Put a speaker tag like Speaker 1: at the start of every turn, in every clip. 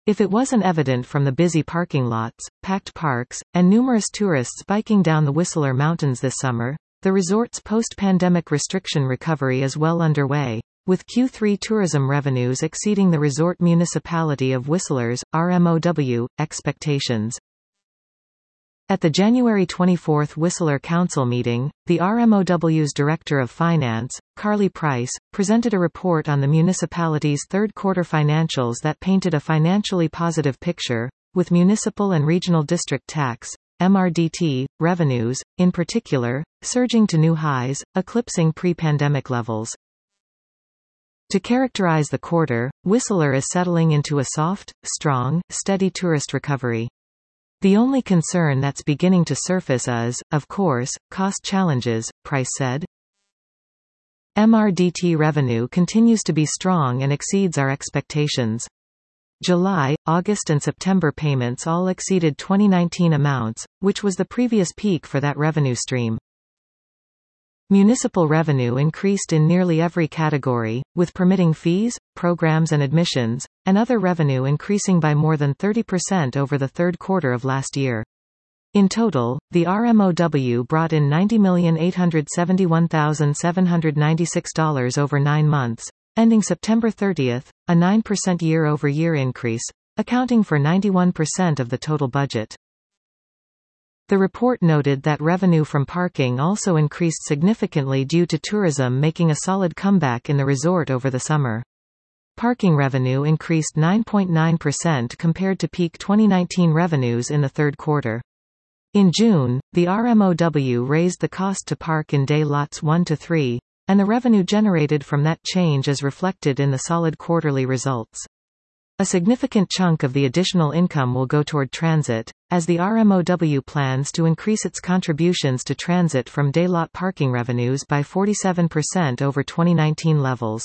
Speaker 1: If it wasn't evident from the busy parking lots, packed parks, and numerous tourists biking down the Whistler Mountains this summer, the resort's post-pandemic restriction recovery is well underway, with Q3 tourism revenues exceeding the resort municipality of Whistler's, RMOW, expectations. At the January 24 Whistler Council meeting, the RMOW's Director of Finance, Carly Price, presented a report on the municipality's third-quarter financials that painted a financially positive picture, with municipal and regional district tax, MRDT, revenues, in particular, surging to new highs, eclipsing pre-pandemic levels. To characterize the quarter, Whistler is settling into a soft, strong, steady tourist recovery. The only concern that's beginning to surface is, of course, cost challenges, Price said. MRDT revenue continues to be strong and exceeds our expectations. July, August and September payments all exceeded 2019 amounts, which was the previous peak for that revenue stream. Municipal revenue increased in nearly every category, with permitting fees, programs and admissions, and other revenue increasing by more than 30% over the third quarter of last year. In total, the RMOW brought in $90,871,796 over 9 months, ending September 30, a 9% year-over-year increase, accounting for 91% of the total budget. The report noted that revenue from parking also increased significantly due to tourism making a solid comeback in the resort over the summer. Parking revenue increased 9.9% compared to peak 2019 revenues in the third quarter. In June, the RMOW raised the cost to park in day lots 1 to 3, and the revenue generated from that change is reflected in the solid quarterly results. A significant chunk of the additional income will go toward transit, as the RMOW plans to increase its contributions to transit from day lot parking revenues by 47% over 2019 levels.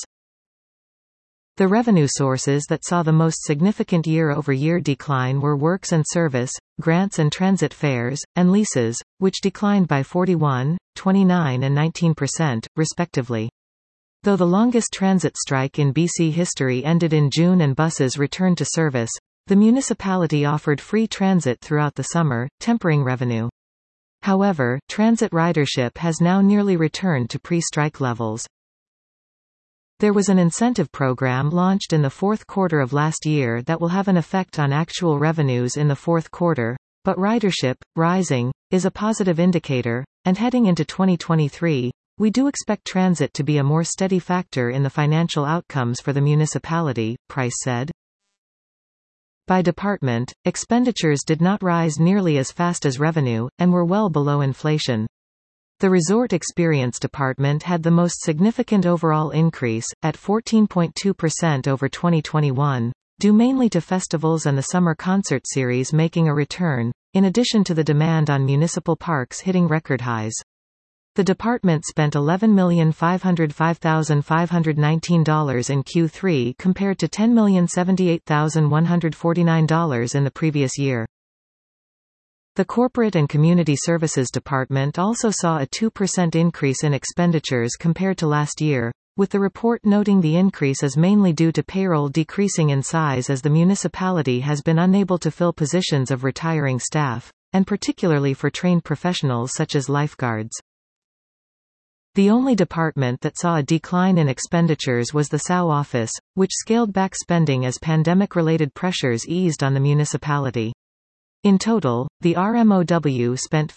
Speaker 1: The revenue sources that saw the most significant year-over-year decline were works and service, grants and transit fares, and leases, which declined by 41%, 29% and 19%, respectively. Though the longest transit strike in BC history ended in June and buses returned to service, the municipality offered free transit throughout the summer, tempering revenue. However, transit ridership has now nearly returned to pre-strike levels. There was an incentive program launched in the fourth quarter of last year that will have an effect on actual revenues in the fourth quarter, but ridership, rising, is a positive indicator, and heading into 2023, we do expect transit to be a more steady factor in the financial outcomes for the municipality, Price said. By department, expenditures did not rise nearly as fast as revenue, and were well below inflation. The Resort Experience Department had the most significant overall increase, at 14.2% over 2021, due mainly to festivals and the summer concert series making a return, in addition to the demand on municipal parks hitting record highs. The department spent $11,505,519 in Q3 compared to $10,078,149 in the previous year. The Corporate and Community Services Department also saw a 2% increase in expenditures compared to last year, with the report noting the increase is mainly due to payroll decreasing in size as the municipality has been unable to fill positions of retiring staff, and particularly for trained professionals such as lifeguards. The only department that saw a decline in expenditures was the SAU office, which scaled back spending as pandemic-related pressures eased on the municipality. In total, the RMOW spent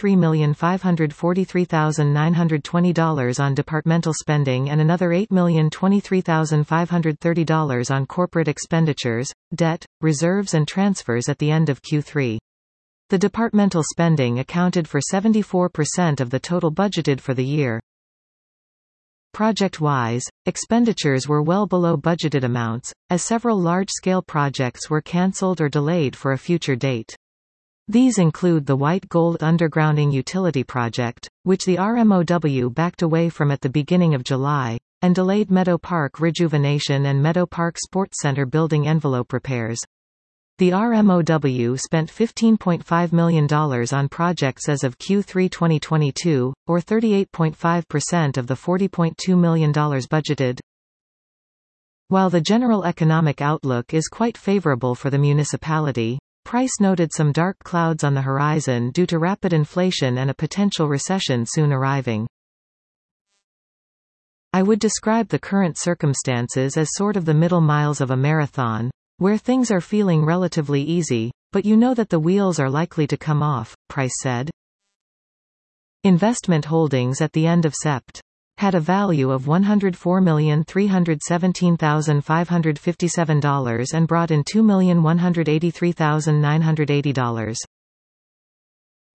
Speaker 1: $53,543,920 on departmental spending and another $8,023,530 on corporate expenditures, debt, reserves and transfers at the end of Q3. The departmental spending accounted for 74% of the total budgeted for the year. Project-wise, expenditures were well below budgeted amounts, as several large-scale projects were cancelled or delayed for a future date. These include the White Gold Undergrounding Utility Project, which the RMOW backed away from at the beginning of July, and delayed Meadow Park Rejuvenation and Meadow Park Sports Center building envelope repairs. The RMOW spent $15.5 million on projects as of Q3 2022, or 38.5% of the $40.2 million budgeted. While the general economic outlook is quite favorable for the municipality, Price noted some dark clouds on the horizon due to rapid inflation and a potential recession soon arriving. I would describe the current circumstances as sort of the middle miles of a marathon, where things are feeling relatively easy, but you know that the wheels are likely to come off, Price said. Investment holdings at the end of Sept. Had a value of $104,317,557 and brought in $2,183,980.